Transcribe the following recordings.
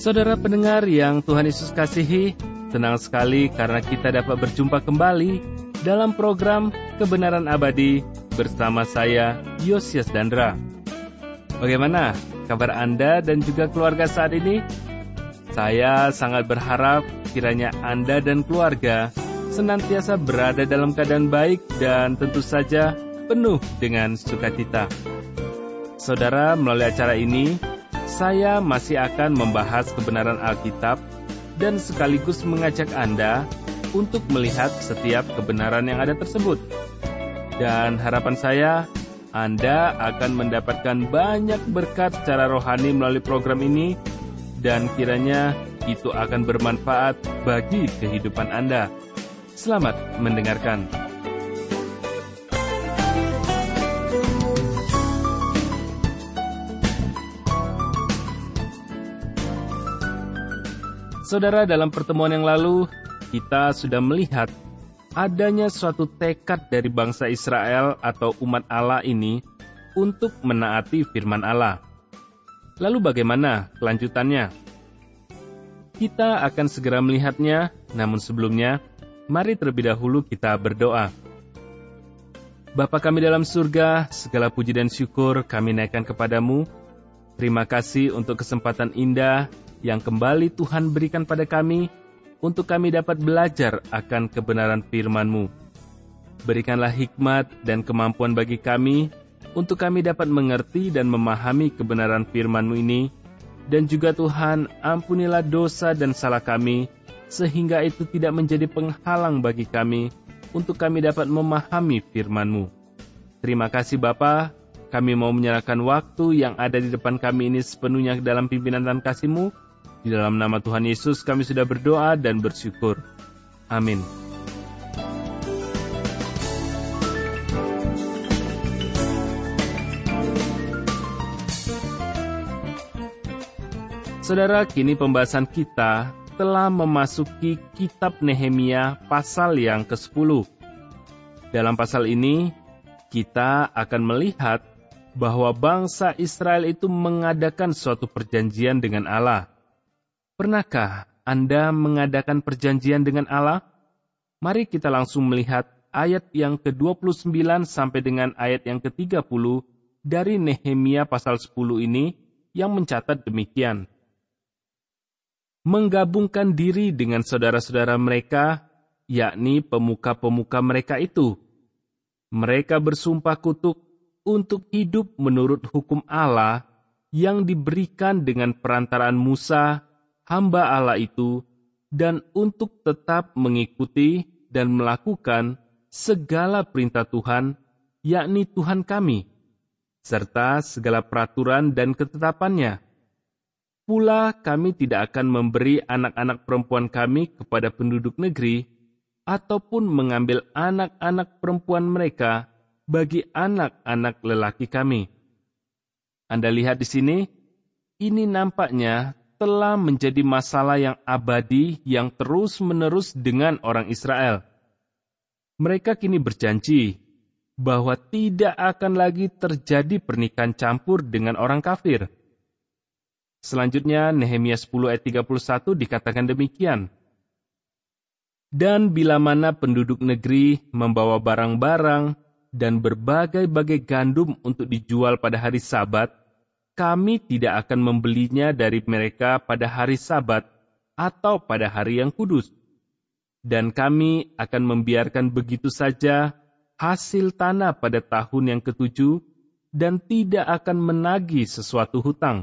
Saudara pendengar yang Tuhan Yesus kasihi, senang sekali karena kita dapat berjumpa kembali dalam program Kebenaran Abadi bersama saya, Yosias Dandra. Bagaimana kabar Anda dan juga keluarga saat ini? Saya sangat berharap kiranya Anda dan keluarga senantiasa berada dalam keadaan baik dan tentu saja penuh dengan sukacita. Saudara, melalui acara ini, saya masih akan membahas kebenaran Alkitab dan sekaligus mengajak Anda untuk melihat setiap kebenaran yang ada tersebut. Dan harapan saya, Anda akan mendapatkan banyak berkat secara rohani melalui program ini, dan kiranya itu akan bermanfaat bagi kehidupan Anda. Selamat mendengarkan. Saudara, dalam pertemuan yang lalu, kita sudah melihat adanya suatu tekad dari bangsa Israel atau umat Allah ini untuk menaati firman Allah. Lalu bagaimana kelanjutannya? Kita akan segera melihatnya, namun sebelumnya, mari terlebih dahulu kita berdoa. Bapa kami dalam surga, segala puji dan syukur kami naikkan kepadamu. Terima kasih untuk kesempatan indah yang kembali Tuhan berikan pada kami, untuk kami dapat belajar akan kebenaran firman-Mu. Berikanlah hikmat dan kemampuan bagi kami, untuk kami dapat mengerti dan memahami kebenaran firman-Mu ini, dan juga Tuhan, ampunilah dosa dan salah kami, sehingga itu tidak menjadi penghalang bagi kami, untuk kami dapat memahami firman-Mu. Terima kasih Bapa, kami mau menyerahkan waktu yang ada di depan kami ini sepenuhnya dalam pimpinan dan kasih-Mu. Di dalam nama Tuhan Yesus kami sudah berdoa dan bersyukur. Amin. Saudara, kini pembahasan kita telah memasuki kitab Nehemia pasal yang ke-10. Dalam pasal ini, kita akan melihat bahwa bangsa Israel itu mengadakan suatu perjanjian dengan Allah. Pernahkah Anda mengadakan perjanjian dengan Allah? Mari kita langsung melihat ayat yang ke-29 sampai dengan ayat yang ke-30 dari Nehemia pasal 10 ini yang mencatat demikian. Menggabungkan diri dengan saudara-saudara mereka, yakni pemuka-pemuka mereka itu. Mereka bersumpah kutuk untuk hidup menurut hukum Allah yang diberikan dengan perantaraan Musa, hamba Allah itu, dan untuk tetap mengikuti dan melakukan segala perintah Tuhan, yakni Tuhan kami, serta segala peraturan dan ketetapannya. Pula kami tidak akan memberi anak-anak perempuan kami kepada penduduk negeri, ataupun mengambil anak-anak perempuan mereka bagi anak-anak lelaki kami. Anda lihat di sini, ini nampaknya telah menjadi masalah yang abadi yang terus-menerus dengan orang Israel. Mereka kini berjanji bahwa tidak akan lagi terjadi pernikahan campur dengan orang kafir. Selanjutnya, Nehemia 10 ayat 31 dikatakan demikian. Dan bila mana penduduk negeri membawa barang-barang dan berbagai-bagai gandum untuk dijual pada hari Sabat, kami tidak akan membelinya dari mereka pada hari Sabat atau pada hari yang kudus. Dan kami akan membiarkan begitu saja hasil tanah pada tahun yang ke-7 dan tidak akan menagih sesuatu hutang.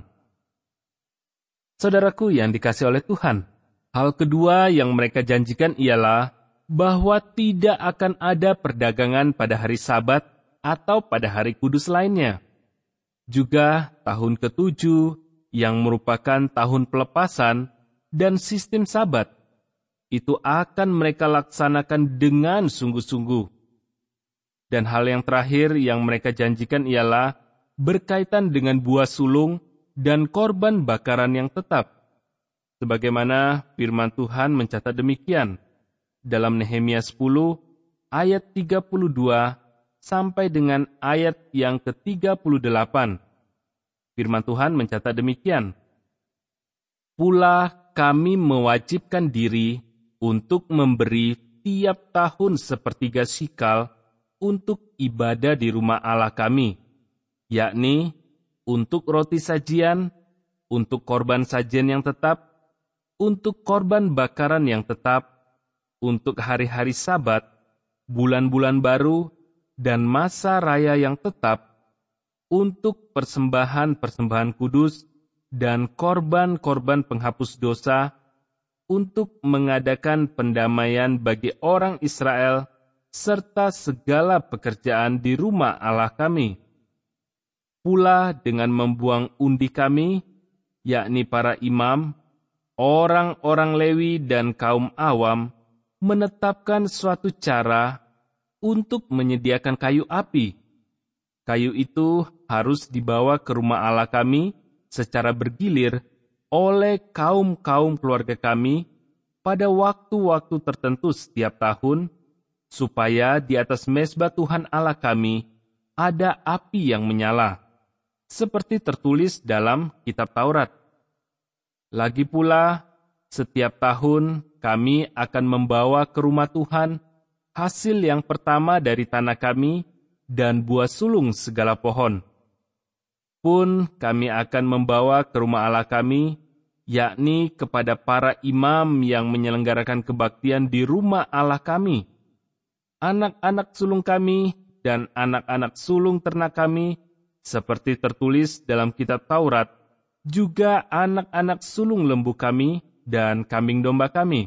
Saudaraku yang dikasihi oleh Tuhan, hal kedua yang mereka janjikan ialah bahwa tidak akan ada perdagangan pada hari Sabat atau pada hari kudus lainnya. Juga tahun ke-7 yang merupakan tahun pelepasan dan sistem Sabat, itu akan mereka laksanakan dengan sungguh-sungguh. Dan hal yang terakhir yang mereka janjikan ialah berkaitan dengan buah sulung dan korban bakaran yang tetap. Sebagaimana firman Tuhan mencatat demikian dalam Nehemia 10 ayat 32 sampai dengan ayat yang ke-38. Firman Tuhan mencatat demikian. Pula kami mewajibkan diri untuk memberi tiap tahun sepertiga shikal untuk ibadah di rumah Allah kami, yakni untuk roti sajian, untuk korban sajian yang tetap, untuk korban bakaran yang tetap, untuk hari-hari Sabat, bulan-bulan baru, dan masa raya yang tetap, untuk persembahan-persembahan kudus, dan korban-korban penghapus dosa, untuk mengadakan pendamaian bagi orang Israel, serta segala pekerjaan di rumah Allah kami. Pula dengan membuang undi kami, yakni para imam, orang-orang Lewi dan kaum awam, menetapkan suatu cara untuk menyediakan kayu api. Kayu itu harus dibawa ke rumah Allah kami secara bergilir oleh kaum-kaum keluarga kami pada waktu-waktu tertentu setiap tahun, supaya di atas mezbah Tuhan Allah kami ada api yang menyala, seperti tertulis dalam kitab Taurat. Lagi pula, setiap tahun kami akan membawa ke rumah Tuhan hasil yang pertama dari tanah kami dan buah sulung segala pohon. Pun kami akan membawa ke rumah Allah kami, yakni kepada para imam yang menyelenggarakan kebaktian di rumah Allah kami, anak-anak sulung kami dan anak-anak sulung ternak kami, seperti tertulis dalam kitab Taurat, juga anak-anak sulung lembu kami dan kambing domba kami,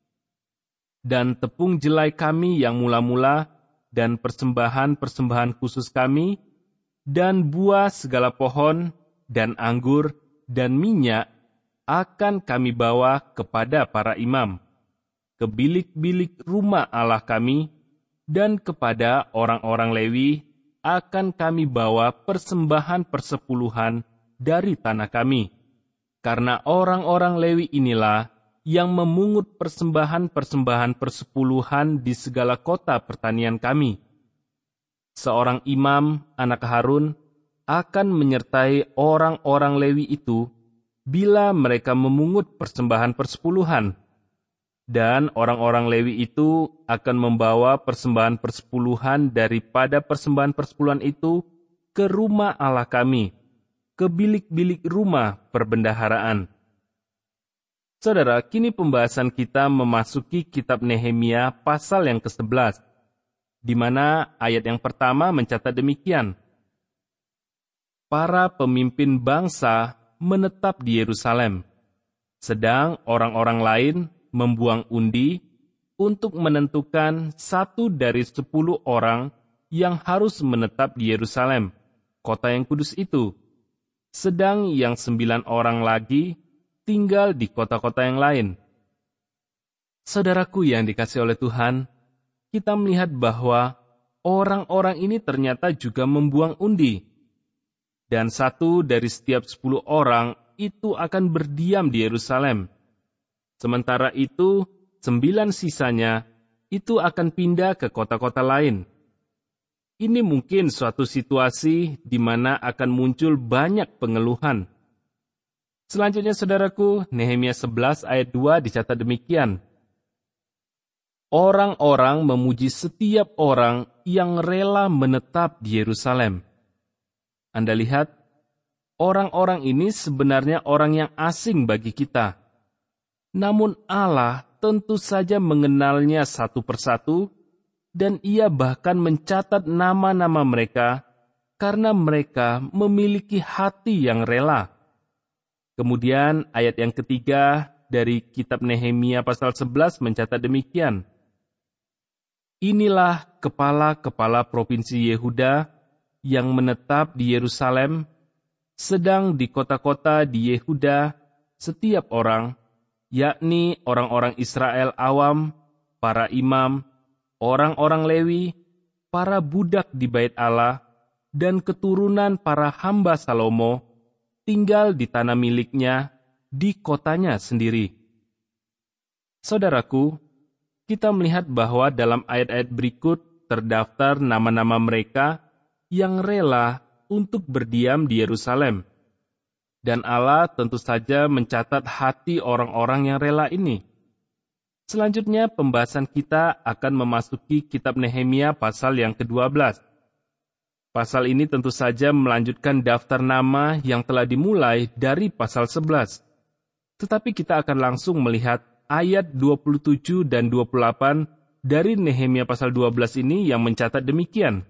dan tepung jelai kami yang mula-mula, dan persembahan-persembahan khusus kami, dan buah segala pohon, dan anggur, dan minyak, akan kami bawa kepada para imam, ke bilik-bilik rumah Allah kami, dan kepada orang-orang Lewi akan kami bawa persembahan persepuluhan dari tanah kami. Karena orang-orang Lewi inilah yang memungut persembahan-persembahan persepuluhan di segala kota pertanian kami. Seorang imam, anak Harun, akan menyertai orang-orang Lewi itu bila mereka memungut persembahan persepuluhan. Dan orang-orang Lewi itu akan membawa persembahan persepuluhan daripada persembahan persepuluhan itu ke rumah Allah kami, ke bilik-bilik rumah perbendaharaan. Saudara, kini pembahasan kita memasuki kitab Nehemia pasal yang ke-11, di mana ayat yang pertama mencatat demikian. Para pemimpin bangsa menetap di Yerusalem, sedang orang-orang lain membuang undi untuk menentukan 1 dari 10 orang yang harus menetap di Yerusalem, kota yang kudus itu, sedang yang 9 orang lagi tinggal di kota-kota yang lain. Saudaraku yang dikasihi oleh Tuhan, kita melihat bahwa orang-orang ini ternyata juga membuang undi, dan 1 dari setiap 10 orang itu akan berdiam di Yerusalem. Sementara itu, 9 sisanya itu akan pindah ke kota-kota lain. Ini mungkin suatu situasi di mana akan muncul banyak pengeluhan. Selanjutnya, saudaraku, Nehemia 11 ayat 2 dicatat demikian. Orang-orang memuji setiap orang yang rela menetap di Yerusalem. Anda lihat, orang-orang ini sebenarnya orang yang asing bagi kita. Namun Allah tentu saja mengenalnya satu persatu, dan Ia bahkan mencatat nama-nama mereka karena mereka memiliki hati yang rela. Kemudian ayat yang ketiga dari kitab Nehemia pasal 11 mencatat demikian. Inilah kepala-kepala provinsi Yehuda yang menetap di Yerusalem, sedang di kota-kota di Yehuda setiap orang, yakni orang-orang Israel awam, para imam, orang-orang Lewi, para budak di bait Allah, dan keturunan para hamba Salomo, tinggal di tanah miliknya, di kotanya sendiri. Saudaraku, kita melihat bahwa dalam ayat-ayat berikut terdaftar nama-nama mereka yang rela untuk berdiam di Yerusalem. Dan Allah tentu saja mencatat hati orang-orang yang rela ini. Selanjutnya pembahasan kita akan memasuki kitab Nehemia pasal yang ke-12. Pasal ini tentu saja melanjutkan daftar nama yang telah dimulai dari pasal 11. Tetapi kita akan langsung melihat ayat 27 dan 28 dari Nehemia pasal 12 ini yang mencatat demikian.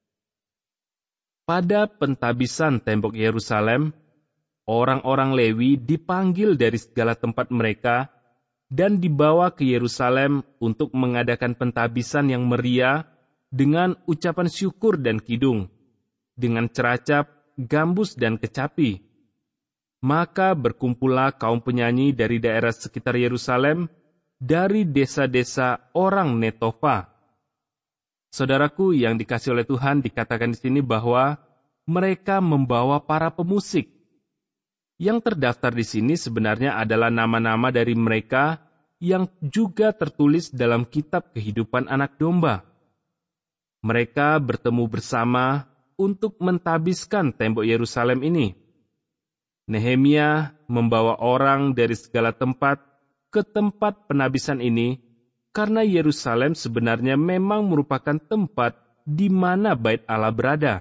Pada pentabisan tembok Yerusalem, orang-orang Lewi dipanggil dari segala tempat mereka dan dibawa ke Yerusalem untuk mengadakan pentabisan yang meriah dengan ucapan syukur dan kidung, dengan ceracap, gambus dan kecapi. Maka berkumpullah kaum penyanyi dari daerah sekitar Yerusalem, dari desa-desa orang Netofa. Saudaraku yang dikasihi oleh Tuhan, dikatakan di sini bahwa mereka membawa para pemusik. Yang terdaftar di sini sebenarnya adalah nama-nama dari mereka yang juga tertulis dalam kitab kehidupan anak domba. Mereka bertemu bersama untuk mentabiskan tembok Yerusalem ini. Nehemia membawa orang dari segala tempat ke tempat penabisan ini karena Yerusalem sebenarnya memang merupakan tempat di mana bait Allah berada.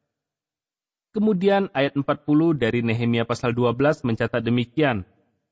Kemudian ayat 40 dari Nehemia pasal 12 mencatat demikian.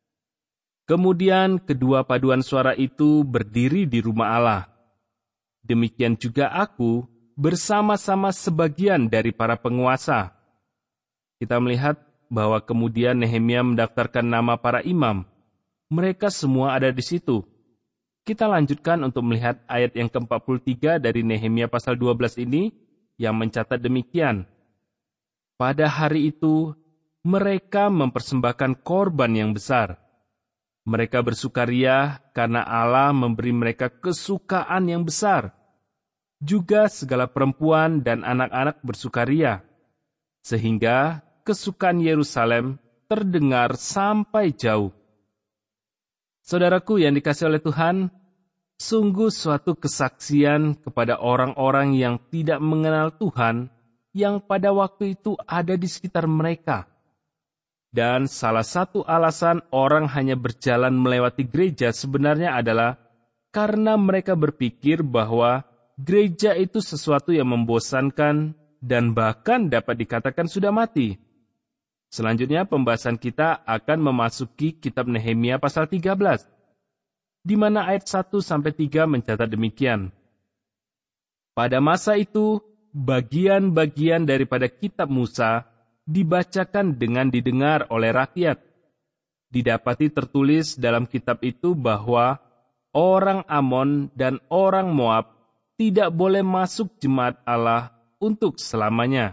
Kemudian kedua paduan suara itu berdiri di rumah Allah. Demikian juga aku bersama-sama sebagian dari para penguasa. Kita melihat bahwa kemudian Nehemia mendaftarkan nama para imam. Mereka semua ada di situ. Kita lanjutkan untuk melihat ayat yang ke-43 dari Nehemia pasal 12 ini yang mencatat demikian. Pada hari itu, mereka mempersembahkan korban yang besar. Mereka bersukaria karena Allah memberi mereka kesukaan yang besar. Juga segala perempuan dan anak-anak bersukaria. Sehingga kesukaan Yerusalem terdengar sampai jauh. Saudaraku yang dikasihi oleh Tuhan, sungguh suatu kesaksian kepada orang-orang yang tidak mengenal Tuhan yang pada waktu itu ada di sekitar mereka. Dan salah satu alasan orang hanya berjalan melewati gereja sebenarnya adalah karena mereka berpikir bahwa gereja itu sesuatu yang membosankan dan bahkan dapat dikatakan sudah mati. Selanjutnya pembahasan kita akan memasuki kitab Nehemia pasal 13, di mana ayat 1-3 mencatat demikian. Pada masa itu, bagian-bagian daripada kitab Musa dibacakan dengan didengar oleh rakyat. Didapati tertulis dalam kitab itu bahwa orang Amon dan orang Moab tidak boleh masuk jemaat Allah untuk selamanya.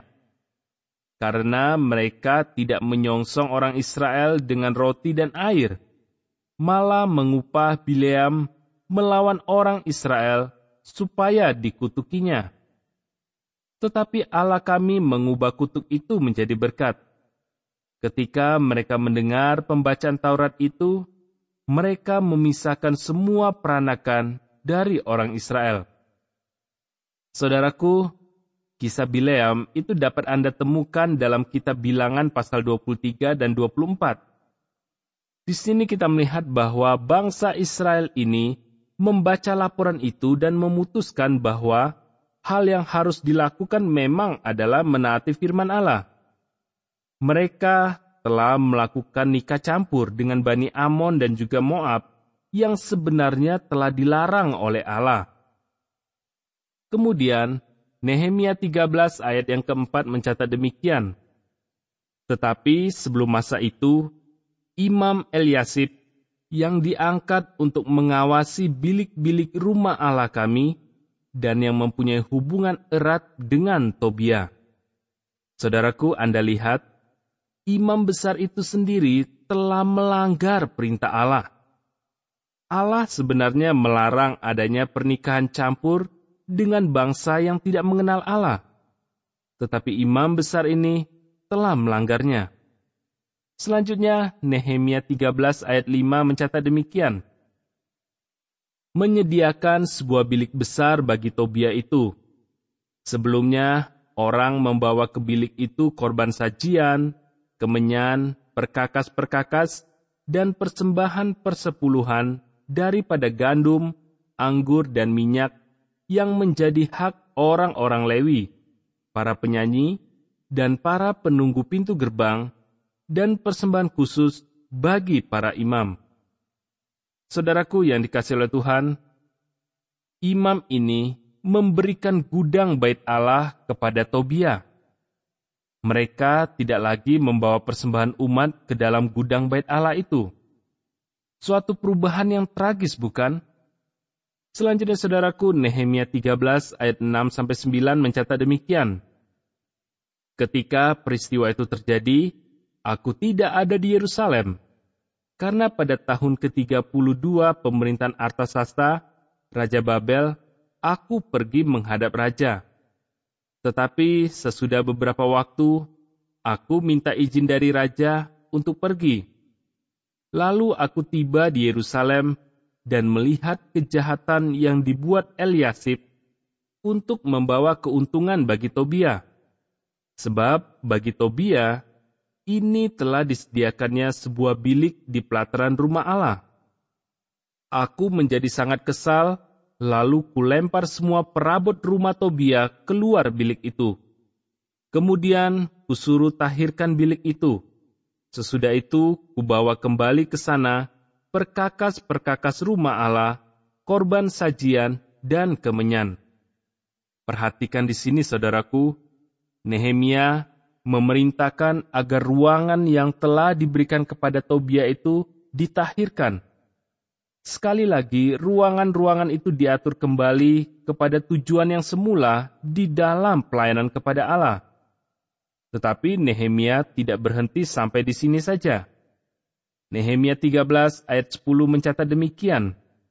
Karena mereka tidak menyongsong orang Israel dengan roti dan air, malah mengupah Bileam melawan orang Israel supaya dikutukinya. Tetapi Allah kami mengubah kutuk itu menjadi berkat. Ketika mereka mendengar pembacaan Taurat itu, mereka memisahkan semua peranakan dari orang Israel. Saudaraku, kisah Bileam itu dapat Anda temukan dalam kitab Bilangan pasal 23 dan 24. Di sini kita melihat bahwa bangsa Israel ini membaca laporan itu dan memutuskan bahwa hal yang harus dilakukan memang adalah menaati firman Allah. Mereka telah melakukan nikah campur dengan Bani Amon dan juga Moab yang sebenarnya telah dilarang oleh Allah. Kemudian, Nehemia 13 ayat yang keempat mencatat demikian. Tetapi sebelum masa itu, Imam Eliasib yang diangkat untuk mengawasi bilik-bilik rumah Allah kami dan yang mempunyai hubungan erat dengan Tobia. Saudaraku, Anda lihat, imam besar itu sendiri telah melanggar perintah Allah. Allah sebenarnya melarang adanya pernikahan campur dengan bangsa yang tidak mengenal Allah. Tetapi imam besar ini telah melanggarnya. Selanjutnya, Nehemia 13 ayat 5 mencatat demikian. Menyediakan sebuah bilik besar bagi Tobia itu. Sebelumnya, orang membawa ke bilik itu korban sajian, kemenyan, perkakas-perkakas dan persembahan persepuluhan daripada gandum, anggur, dan minyak yang menjadi hak orang-orang Lewi, para penyanyi, dan para penunggu pintu gerbang, dan persembahan khusus bagi para imam. Saudaraku yang dikasihi oleh Tuhan, imam ini memberikan gudang bait Allah kepada Tobia. Mereka tidak lagi membawa persembahan umat ke dalam gudang bait Allah itu. Suatu perubahan yang tragis, bukan? Selanjutnya, saudaraku, Nehemia 13 ayat 6-9 mencatat demikian. Ketika peristiwa itu terjadi, aku tidak ada di Yerusalem, karena pada tahun ke-32 pemerintahan Artasasta, Raja Babel, aku pergi menghadap raja. Tetapi sesudah beberapa waktu, aku minta izin dari raja untuk pergi. Lalu aku tiba di Yerusalem dan melihat kejahatan yang dibuat Eliasib untuk membawa keuntungan bagi Tobia. Sebab bagi Tobia, ini telah disediakannya sebuah bilik di pelataran rumah Allah. Aku menjadi sangat kesal, lalu kulempar semua perabot rumah Tobia keluar bilik itu. Kemudian kusuruh tahirkan bilik itu. Sesudah itu kubawa kembali ke sana perkakas-perkakas rumah Allah, korban sajian, dan kemenyan. Perhatikan di sini, saudaraku, Nehemia memerintahkan agar ruangan yang telah diberikan kepada Tobia itu ditahirkan. Sekali lagi, ruangan-ruangan itu diatur kembali kepada tujuan yang semula di dalam pelayanan kepada Allah. Tetapi Nehemia tidak berhenti sampai di sini saja. Nehemia 13 ayat 10 mencatat demikian.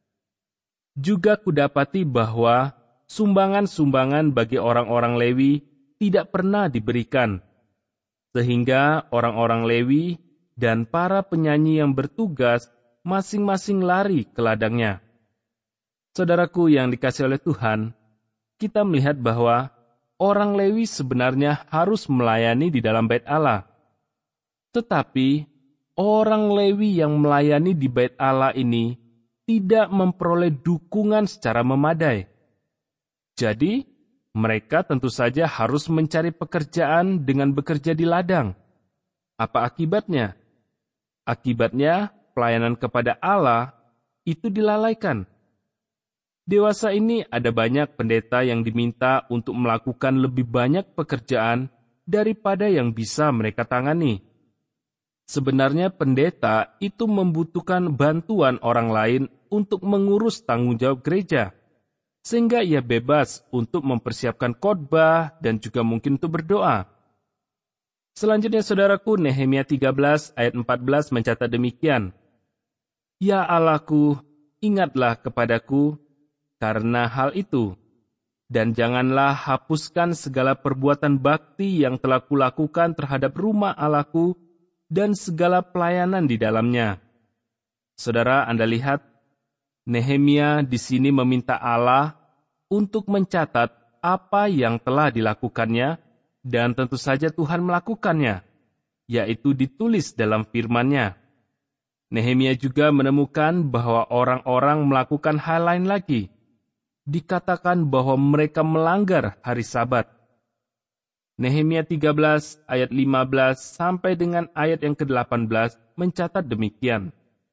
Juga kudapati bahwa sumbangan-sumbangan bagi orang-orang Lewi tidak pernah diberikan, sehingga orang-orang Lewi dan para penyanyi yang bertugas masing-masing lari ke ladangnya. Saudaraku yang dikasihi oleh Tuhan, kita melihat bahwa orang Lewi sebenarnya harus melayani di dalam bait Allah. Tetapi, orang Lewi yang melayani di bait Allah ini tidak memperoleh dukungan secara memadai. Jadi, mereka tentu saja harus mencari pekerjaan dengan bekerja di ladang. Apa akibatnya? Akibatnya, pelayanan kepada Allah itu dilalaikan. Dewasa ini ada banyak pendeta yang diminta untuk melakukan lebih banyak pekerjaan daripada yang bisa mereka tangani. Sebenarnya pendeta itu membutuhkan bantuan orang lain untuk mengurus tanggung jawab gereja, sehingga ia bebas untuk mempersiapkan khotbah dan juga mungkin untuk berdoa. Selanjutnya, saudaraku, Nehemia 13 ayat 14 mencatat demikian. Ya Allahku, ingatlah kepadaku karena hal itu, dan janganlah hapuskan segala perbuatan bakti yang telah kulakukan terhadap rumah Allahku dan segala pelayanan di dalamnya. Saudara, Anda lihat, Nehemia di sini meminta Allah untuk mencatat apa yang telah dilakukannya, dan tentu saja Tuhan melakukannya, yaitu ditulis dalam firman-Nya. Nehemia juga menemukan bahwa orang-orang melakukan hal lain lagi. Dikatakan bahwa mereka melanggar hari Sabat. Nehemia 13 ayat 15 sampai dengan ayat yang ke-18 mencatat demikian.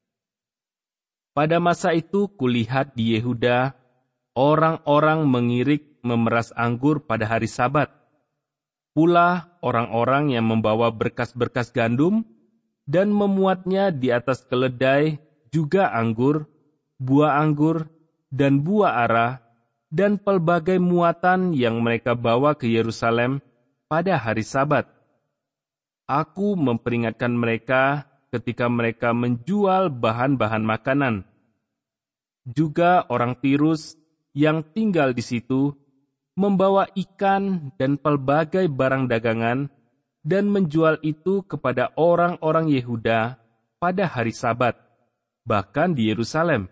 Pada masa itu kulihat di Yehuda, orang-orang mengirik memeras anggur pada hari Sabat. Pula orang-orang yang membawa berkas-berkas gandum dan memuatnya di atas keledai, juga anggur, buah anggur, dan buah ara, dan pelbagai muatan yang mereka bawa ke Yerusalem pada hari Sabat. Aku memperingatkan mereka ketika mereka menjual bahan-bahan makanan. Juga orang Tirus yang tinggal di situ membawa ikan dan pelbagai barang dagangan dan menjual itu kepada orang-orang Yehuda pada hari Sabat, bahkan di Yerusalem.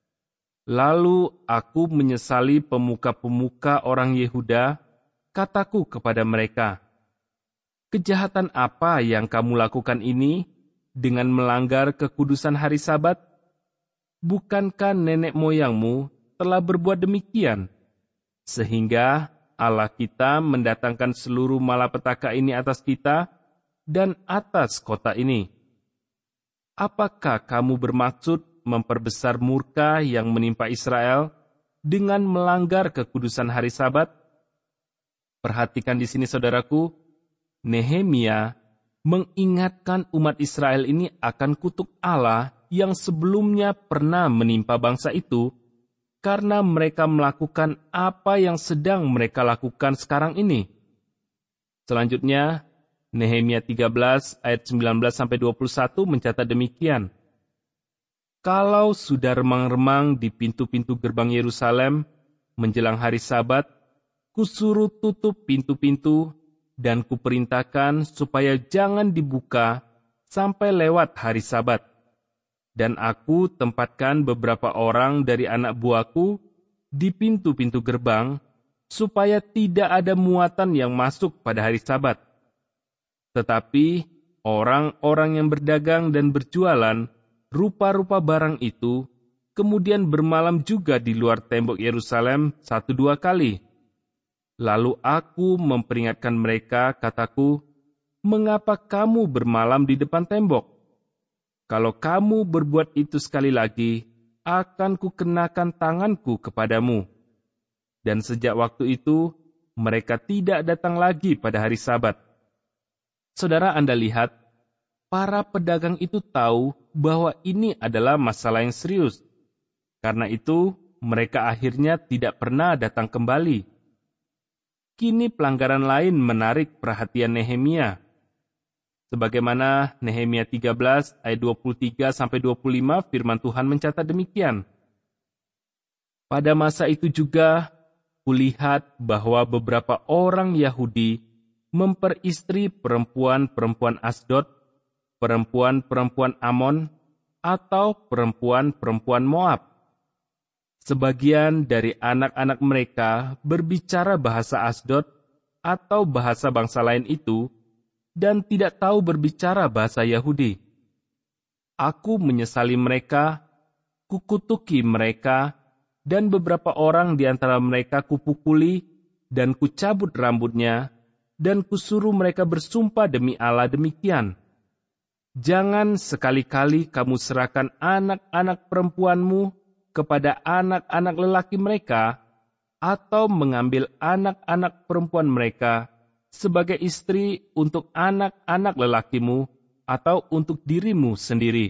Lalu aku menyesali pemuka-pemuka orang Yehuda, kataku kepada mereka, kejahatan apa yang kamu lakukan ini dengan melanggar kekudusan hari Sabat? Bukankah nenek moyangmu telah berbuat demikian, sehingga Allah kita mendatangkan seluruh malapetaka ini atas kita dan atas kota ini? Apakah kamu bermaksud memperbesar murka yang menimpa Israel dengan melanggar kekudusan hari Sabat? Perhatikan di sini, saudaraku, Nehemia mengingatkan umat Israel ini akan kutuk Allah yang sebelumnya pernah menimpa bangsa itu karena mereka melakukan apa yang sedang mereka lakukan sekarang ini. Selanjutnya, Nehemia 13 ayat 19-21 mencatat demikian. Kalau sudah remang-remang di pintu-pintu gerbang Yerusalem menjelang hari Sabat, kusuruh tutup pintu-pintu dan kuperintahkan supaya jangan dibuka sampai lewat hari Sabat. Dan aku tempatkan beberapa orang dari anak buahku di pintu-pintu gerbang, supaya tidak ada muatan yang masuk pada hari Sabat. Tetapi orang-orang yang berdagang dan berjualan rupa-rupa barang itu kemudian bermalam juga di luar tembok Yerusalem 1-2 kali. Lalu aku memperingatkan mereka, kataku, "Mengapa kamu bermalam di depan tembok? Kalau kamu berbuat itu sekali lagi, akan kukenakan tanganku kepadamu." Dan sejak waktu itu, mereka tidak datang lagi pada hari Sabat. Saudara, Anda lihat, para pedagang itu tahu bahwa ini adalah masalah yang serius. Karena itu, mereka akhirnya tidak pernah datang kembali. Kini pelanggaran lain menarik perhatian Nehemia. Sebagaimana Nehemia 13 ayat 23-25 firman Tuhan mencatat demikian. Pada masa itu juga, kulihat bahwa beberapa orang Yahudi memperistri perempuan-perempuan Asdod, perempuan-perempuan Amon, atau perempuan-perempuan Moab. Sebagian dari anak-anak mereka berbicara bahasa Asdod atau bahasa bangsa lain itu, dan tidak tahu berbicara bahasa Yahudi. Aku menyesali mereka, kukutuki mereka, dan beberapa orang di antara mereka kupukuli, dan kucabut rambutnya, dan kusuruh mereka bersumpah demi Allah demikian. Jangan sekali-kali kamu serahkan anak-anak perempuanmu kepada anak-anak lelaki mereka, atau mengambil anak-anak perempuan mereka sebagai istri untuk anak-anak lelakimu atau untuk dirimu sendiri.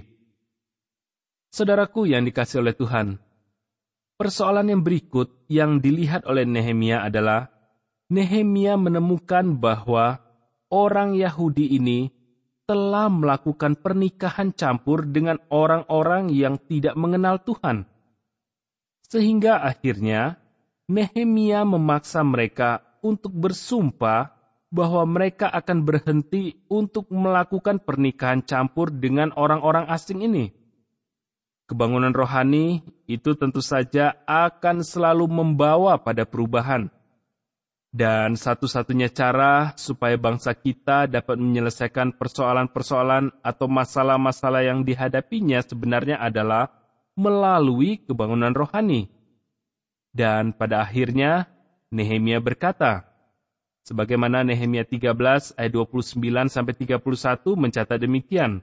Saudaraku yang dikasihi oleh Tuhan, persoalan yang berikut yang dilihat oleh Nehemia adalah Nehemia menemukan bahwa orang Yahudi ini telah melakukan pernikahan campur dengan orang-orang yang tidak mengenal Tuhan. Sehingga akhirnya Nehemia memaksa mereka untuk bersumpah bahwa mereka akan berhenti untuk melakukan pernikahan campur dengan orang-orang asing ini. Kebangunan rohani itu tentu saja akan selalu membawa pada perubahan. Dan satu-satunya cara supaya bangsa kita dapat menyelesaikan persoalan-persoalan atau masalah-masalah yang dihadapinya sebenarnya adalah melalui kebangunan rohani. Dan pada akhirnya Nehemia berkata, sebagaimana Nehemia 13 ayat 29-31 mencatat demikian.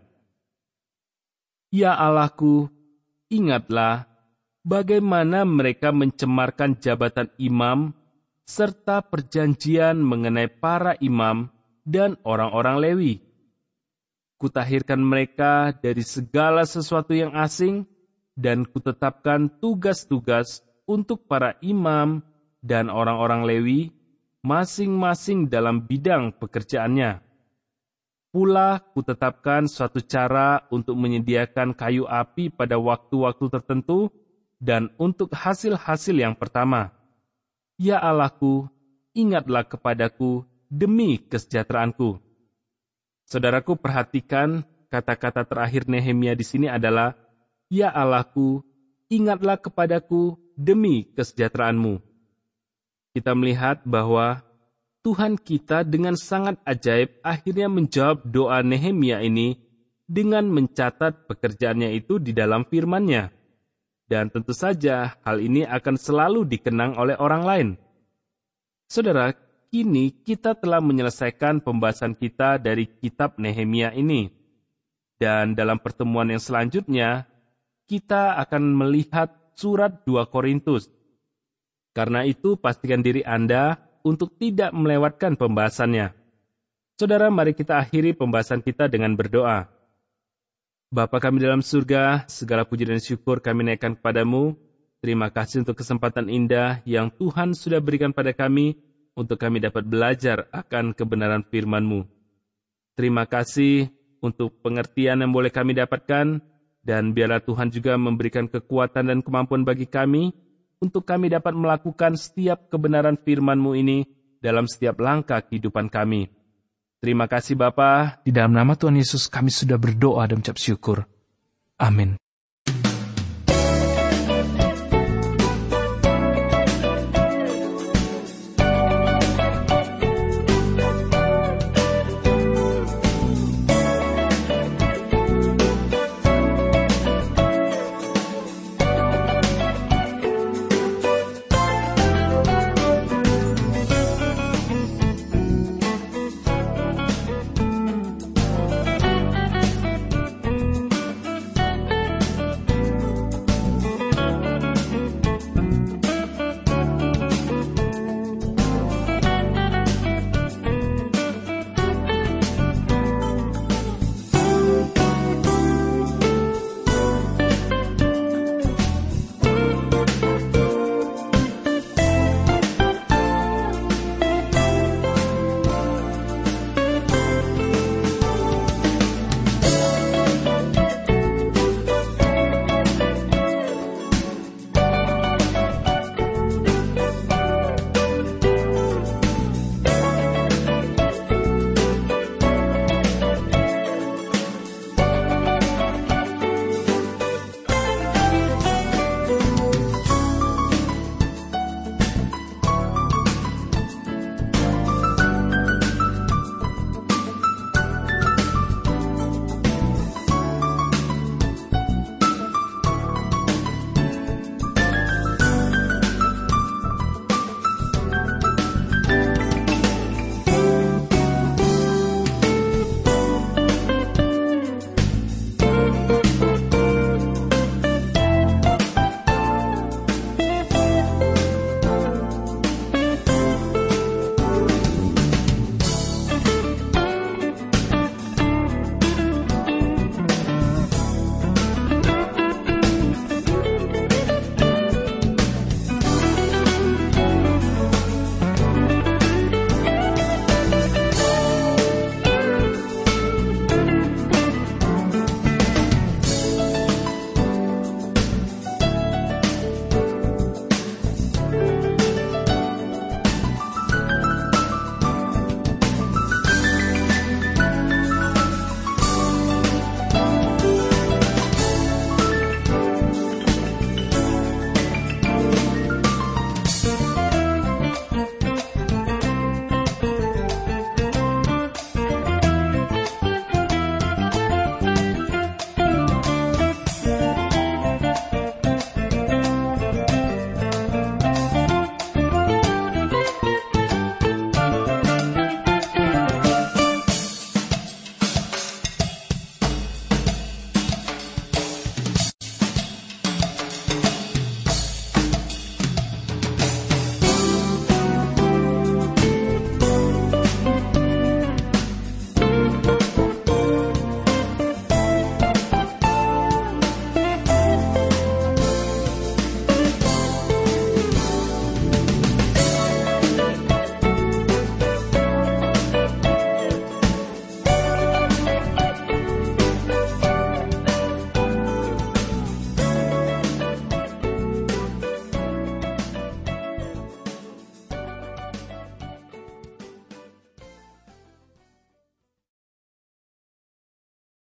Ya Allahku, ingatlah bagaimana mereka mencemarkan jabatan imam serta perjanjian mengenai para imam dan orang-orang Lewi. Kutahirkan mereka dari segala sesuatu yang asing dan kutetapkan tugas-tugas untuk para imam dan orang-orang Lewi masing-masing dalam bidang pekerjaannya. Pula kutetapkan suatu cara untuk menyediakan kayu api pada waktu-waktu tertentu dan untuk hasil-hasil yang pertama. Ya Allahku, ingatlah kepadaku demi kesejahteraanku. Saudaraku, perhatikan kata-kata terakhir Nehemia di sini adalah, Ya Allahku, ingatlah kepadaku demi kesejahteraanmu. Kita melihat bahwa Tuhan kita dengan sangat ajaib akhirnya menjawab doa Nehemia ini dengan mencatat pekerjaannya itu di dalam firman-Nya. Dan tentu saja hal ini akan selalu dikenang oleh orang lain. Saudara, kini kita telah menyelesaikan pembahasan kita dari kitab Nehemia ini. Dan dalam pertemuan yang selanjutnya, kita akan melihat surat 2 Korintus. Karena itu, pastikan diri Anda untuk tidak melewatkan pembahasannya. Saudara, mari kita akhiri pembahasan kita dengan berdoa. Bapa kami dalam surga, segala puji dan syukur kami naikkan kepadamu. Terima kasih untuk kesempatan indah yang Tuhan sudah berikan pada kami untuk kami dapat belajar akan kebenaran firman-Mu. Terima kasih untuk pengertian yang boleh kami dapatkan, dan biarlah Tuhan juga memberikan kekuatan dan kemampuan bagi kami untuk kami dapat melakukan setiap kebenaran firman-Mu ini dalam setiap langkah kehidupan kami. Terima kasih Bapa, di dalam nama Tuhan Yesus kami sudah berdoa dan ucap syukur. Amin.